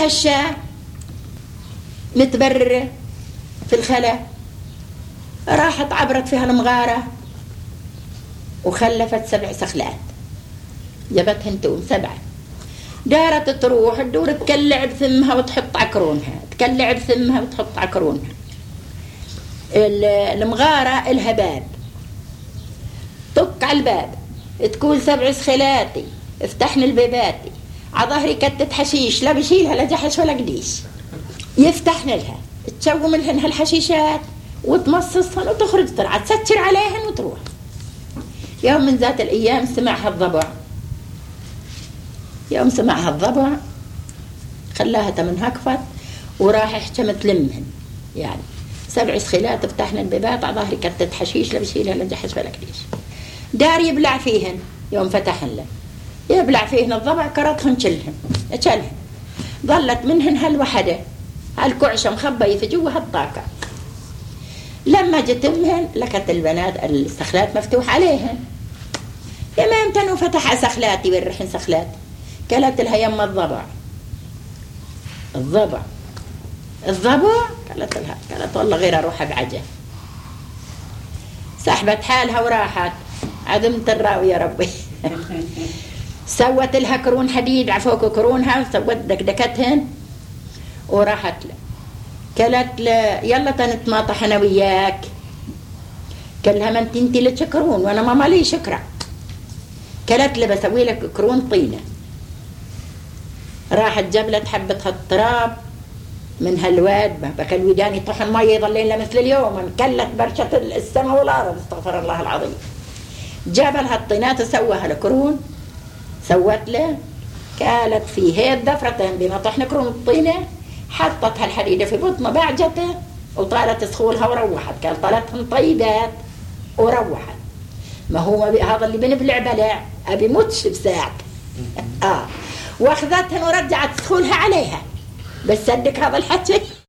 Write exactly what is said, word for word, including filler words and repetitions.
لها الشاة متبررة في الخلا، راحت عبرت فيها المغارة وخلفت سبع سخلات، جابتهن توم سبعة. دارت تروح تدور تكلع بثمها وتحط عكرونها، تكلع بثمها وتحط عكرونها. المغارة إلها باب، طق على الباب تقول سبع سخلاتي افتحن البيباتي، عظهري كتت حشيش لا بشيلها لا جحش ولا قديش. يفتحن لها تشوم لهن هالحشيشات وتمصصهن وتخرج ترعى تستر عليهن وتروح. يوم من ذات الأيام سمعها الضبع، يوم سمعها الضبع خلاها تمن هكفت وراح احتمت لمهن، يعني سبع سخلات افتحن البيبات عظهري كتت حشيش لا بشيلها لا جحش ولا قديش. دار يبلع فيهن، يوم فتحن له يبلع فيهن الضبع كرتهن شلهن اشلهن، ظلت منهن هالوحدة هالكعشة مخبية في جوا هالطاقة. لما جت امهن لقت البنات السخلات مفتوح عليهن، يا ما امتنوا فتح سخلاتي ورحن سخلاتي. قالت لها يما الضبع الضبع الضبع قالت لها، قالت والله غير اروح بعجل. سحبت حالها وراحت عدمت الراوي يا ربي. سوت لها كرون حديد عفوك كرونها، سوت دكدكتهن وراحت له. قالت له يلا تنتماطح انا وياك. قال لها ما انت انت اللي تشكرون وانا ما مالي شكرا. قالت له بسوي لك كرون طينه. راحت جبلت حبه هالتراب من هالواد بك الودان يطحن ميه يظلين له مثل اليوم، انكلت برشة السماء والارض استغفر الله العظيم. جاب لها الطينات وسواها الكرون، سوت له. قالت في هي الدفرتين بما طحن كرون الطينه حطت هالحديده في بطنه بعجته وطالت سخولها وروحت. قال طالتهم طيبات وروحت. ما هو هذا اللي بنبلع بلع ابي موتش بساعه. اه واخذتهن ورجعت سخولها عليها. بس صدق هذا الحكي